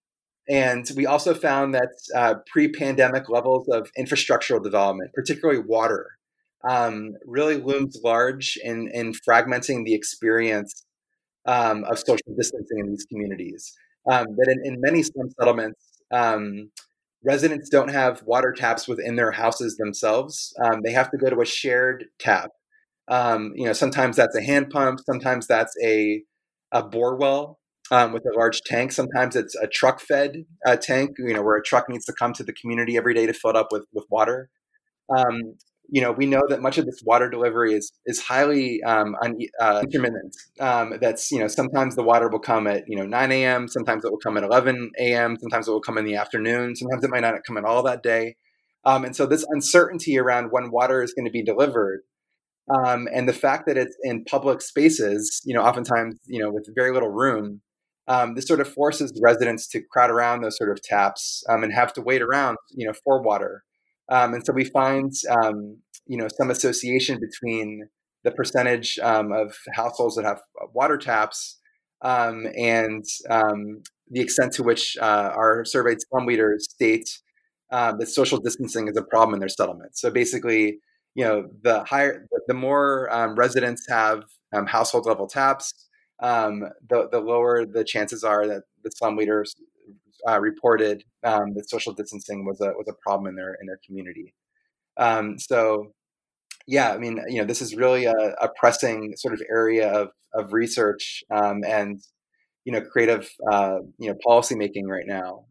and we also found that uh, pre-pandemic levels of infrastructural development, particularly water, um, really looms large in, in fragmenting the experience um, of social distancing in these communities. Um, that in, in many slum settlements, um, residents don't have water taps within their houses themselves. Um, they have to go to a shared tap. Um, you know, sometimes that's a hand pump, sometimes that's a a bore well um, with a large tank. Sometimes it's a truck-fed uh, tank, you know, where a truck needs to come to the community every day to fill it up with with water. Um, you know, we know that much of this water delivery is is highly um, un, uh, intermittent. Um, that's, you know, sometimes the water will come at, you know, nine a.m., sometimes it will come at eleven a.m., sometimes it will come in the afternoon, sometimes it might not come at all that day. Um, and so this uncertainty around when water is going to be delivered, um, and the fact that it's in public spaces, you know, oftentimes, you know, with very little room, um, this sort of forces residents to crowd around those sort of taps um, and have to wait around, you know, for water. Um, and so we find, um, you know, some association between the percentage um, of households that have water taps um, and um, the extent to which uh, our surveyed slum leaders state uh, that social distancing is a problem in their settlement. So basically, you know, the higher, the more um, residents have um, household level taps, um, the the lower the chances are that the slum leaders uh, reported um, that social distancing was a was a problem in their in their community. Um, so, yeah, I mean, you know, this is really a, a pressing sort of area of of research um, and, you know, creative uh, you know, policy making right now.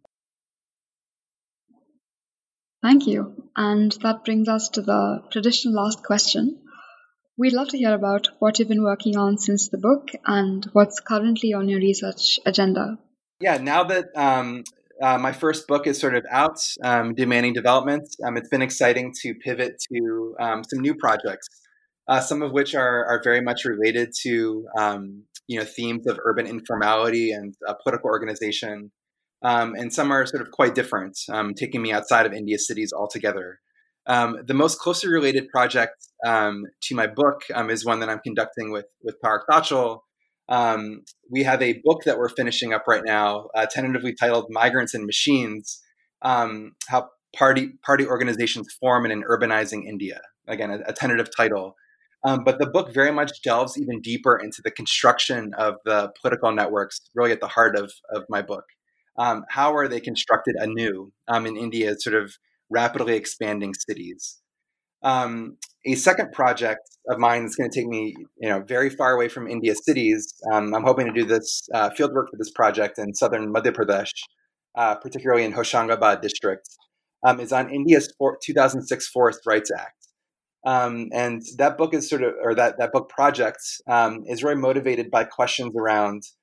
Thank you. And that brings us to the traditional last question. We'd love to hear about what you've been working on since the book and what's currently on your research agenda. Yeah, now that um, uh, my first book is sort of out, um, Demanding Development, um, it's been exciting to pivot to um, some new projects, uh, some of which are, are very much related to um, you know, themes of urban informality and uh, political organization. Um, and some are sort of quite different, um, taking me outside of India's cities altogether. Um, the most closely related project um, to my book um, is one that I'm conducting with, with Parag Thachal. Um, we have a book that we're finishing up right now, uh, tentatively titled Migrants and Machines, um, How Party Party Organizations Form in an Urbanizing India. Again, a, a tentative title. Um, but the book very much delves even deeper into the construction of the political networks, really at the heart of, of my book. Um, how are they constructed anew um, in India's sort of rapidly expanding cities? Um, a second project of mine that's going to take me, you know, very far away from India's cities. Um, I'm hoping to do this uh, fieldwork for this project in southern Madhya Pradesh, uh, particularly in Hoshangabad district, um, is on India's for- two thousand six Forest Rights Act. Um, and that book is sort of, or that, that book project um, is really motivated by questions around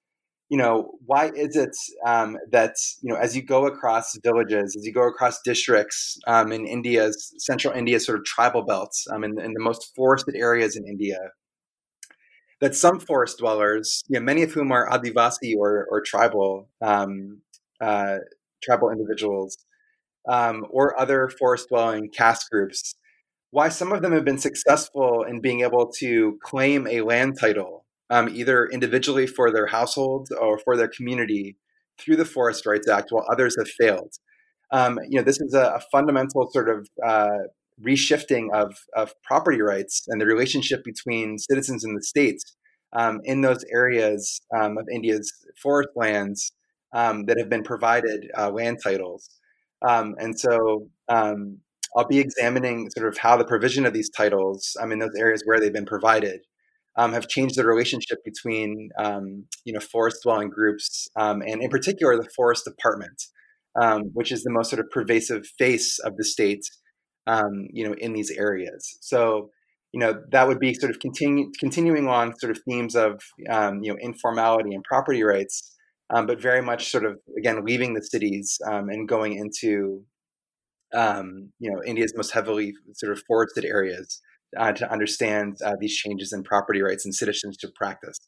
you know, why is it um, that, you know, as you go across villages, as you go across districts um, in India's, central India's sort of tribal belts, um, in, in the most forested areas in India, that some forest dwellers, you know, many of whom are Adivasi or, or tribal, um, uh, tribal individuals, um, or other forest-dwelling caste groups, why some of them have been successful in being able to claim a land title, um, either individually for their household or for their community through the Forest Rights Act, while others have failed. Um, you know, this is a, a fundamental sort of uh, reshifting of, of property rights and the relationship between citizens and the state um, in those areas um, of India's forest lands um, that have been provided uh, land titles. Um, and so um, I'll be examining sort of how the provision of these titles um, in those areas where they've been provided um, have changed the relationship between um, you know, forest-dwelling groups um, and in particular the Forest Department, um, which is the most sort of pervasive face of the state um, you know, in these areas. So you know, that would be sort of continu- continuing along sort of themes of um, you know, informality and property rights, um, but very much sort of, again, leaving the cities um, and going into Um, you know, India's most heavily sort of forested areas uh, to understand uh, these changes in property rights and citizenship practice.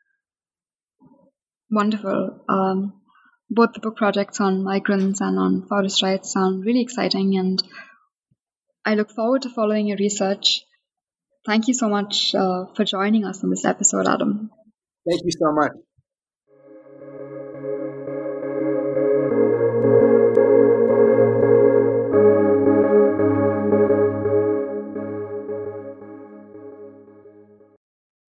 Wonderful. Um, both the book projects on migrants and on forest rights sound really exciting, and I look forward to following your research. Thank you so much uh, for joining us on this episode, Adam. Thank you so much.